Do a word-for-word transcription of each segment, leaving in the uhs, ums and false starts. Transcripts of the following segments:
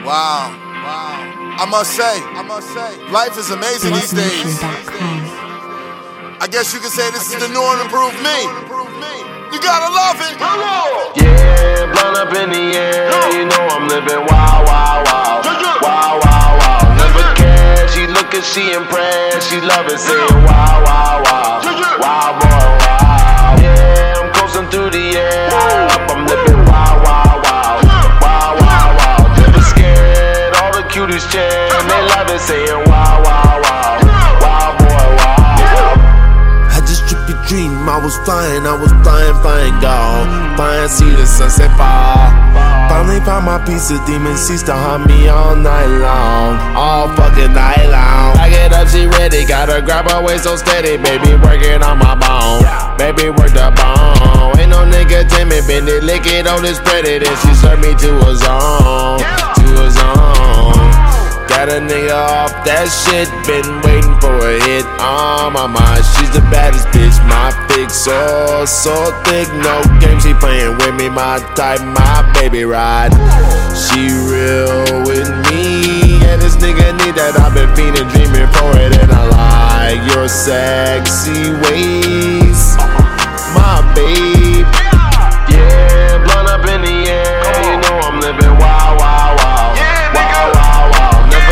Wow, wow. I must say, I must say, life is amazing these days. I guess you could say this is the new and improved me. You gotta love it. Yeah, blunt up in the air. You know I'm living wow, wow, wow. Wow, wow, wow. Never care. She lookin', she impressed. She love it, saying wow, wow, wow. Wow, boy, wow. Yeah, I'm coasting through the air. Up, I'm living wow, wow, wow. Wow, wow, wow. Never scared. All the cuties cheer. They love it, saying wow, wow, wow. Wow, boy, wow. I just tripped your dream. I was flying, I was flying, flying, gone. Flying, see the sunset fall. Finally found my piece of demon seats to haunt me all night long. All fucking night long. I get up, she ready. Gotta grab her waist so steady. Baby working on my bone. Baby work the bone. Ain't no nigga timid. Bend it, lick it on this pretty. Then she served me to a zone. To a zone. Got a nigga off that shit, been waiting for a hit on my mind. She's the baddest bitch, my fix so, so thick. No game, she playing with me, my type, my baby ride. She real with me, yeah, this nigga need that. I've been fiending, dreaming for it, and I like your sexy ways, my babe. Yeah, blunt up in the air, you know I'm living wow, wow, wow. Wow, wow, wow.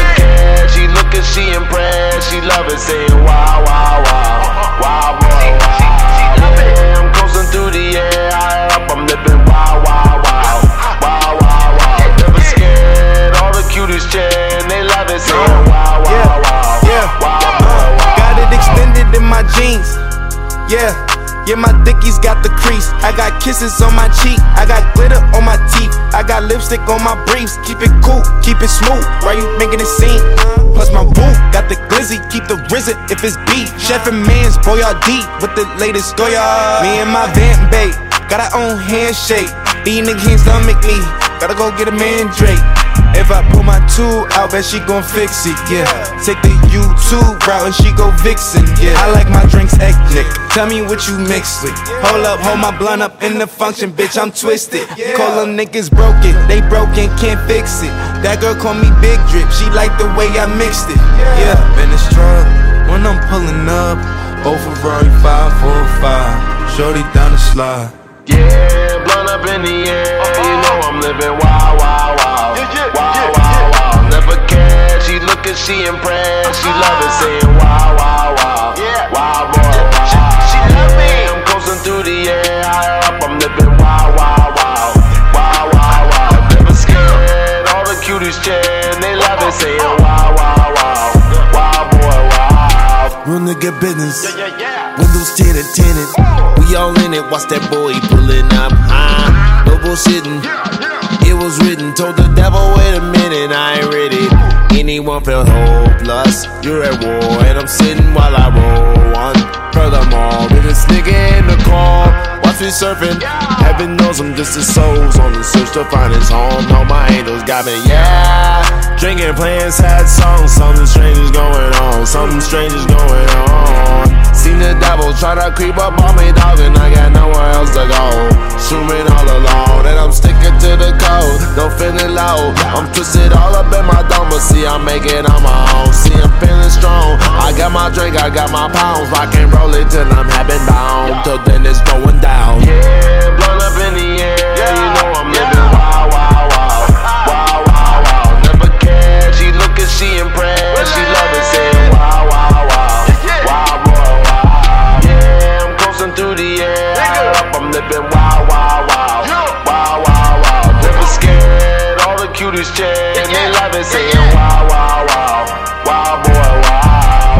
She impressed, she love it, saying wow, wow, wow. Wow, boy, wow. Yeah, I'm coasting through the air, high up, I'm living wow, wow, wow. Wow, wow, wow. Never scared, all the cuties cheer, and they love it, saying wow, wow, wow. Yeah, wow, boy, wow. Got it extended in my jeans, yeah. Yeah, my dickies got the crease. I got kisses on my cheek. I got glitter on my teeth. I got lipstick on my briefs. Keep it cool, keep it smooth. Why you making it scene? Plus my boo got the glizzy. Keep the rizzy if it's beef. Chef and Mans, Boyardee with the latest Goya. Me and my Van babe got our own handshake. These niggas can't stomach me. Gotta go get a man Drake. If I pull my tool out, bet she gon' fix it, yeah. Take the YouTube route and she go vixen, yeah. I like my drinks ethnic. Tell me what you mixed with. Hold up, hold my blunt up in the function, bitch, I'm twisted. Call them niggas broken, they broken, can't fix it. That girl call me Big Drip, she like the way I mixed it. Yeah, been a struggle when I'm pulling up. Oh, Ferrari five four five, shorty down the slide. Yeah, blunt up in the air, you know I'm living wow, wow, wow. Wow, wow, wow. Never care, she lookin', she impressed. She love it, saying wow, wow, wow. Wow, boy, wow. She love me. I'm coasting through the air, higher up, I'm living wow, wow, wow. Wow, wow, wow. Never scared, all the cuties cheer, and they love it, saying wow, wow, wow. Wow, boy, wow. Real nigga business, windows tinted, tinted. We all in it, watch that boy pulling up high. No bullshitting. It was written, told the devil, wait a minute, I ain't ready. Anyone feel hopeless? You're at war, and I'm sitting while I roll one. Furthermore, with this nigga in the car, watch me surfing. Heaven knows I'm just a soul's on the search to find his home. All my angels got me, yeah. Drinking, playing sad songs, something strange is going on. Something strange is going on. Seen the devil try to creep up on me, dog, and I got nowhere else to go. Swimming all alone, and I'm sticking to the code. No feeling low, I'm twisted all up in my dome, but see I'm making on my own. See I'm feeling strong. I got my drink, I got my pounds. Rock and roll it till I'm having down. Till then it's going down. Yeah, blown up in the air, you know I'm living wow, wow, wow. Wow, wow, wow. Never care, she lookin', she impressed. She love it, saying wow, wow, wow. Wow, boy, wow. Yeah, I'm coasting through the air, higher up, I'm living wow, wow, wow. Wow, wow, wow. Never scared, all the cuties cheer, and they love it, saying wow, wow, wow. Wow, boy, wow.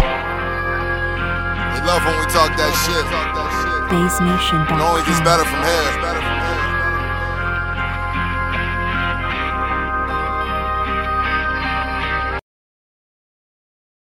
They love when we talk that shit. Bass Nation dot com. It only gets better from here.